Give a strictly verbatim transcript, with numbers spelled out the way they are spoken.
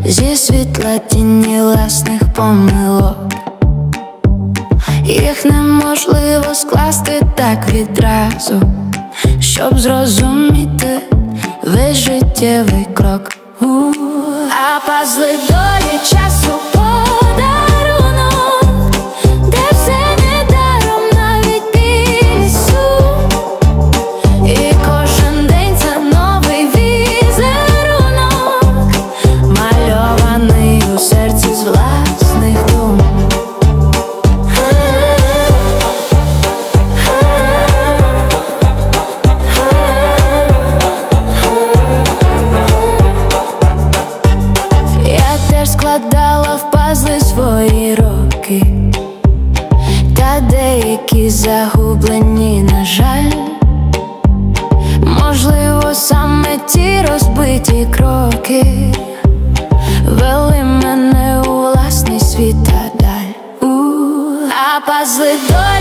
зі світла тіні власних помилок. Їх неможливо скласти так відразу, щоб зрозуміти весь життєвий крок. У-у-у. А пазли долі часу подарунок, де все не даром, навіть біль і сум. І кожен день це новий візерунок, мальований у серці з власних дум. Складала в пазли свої роки, та деякі загублені, на жаль. Можливо, саме ті розбиті кроки вели мене у власний світ та даль. У, а пазли долі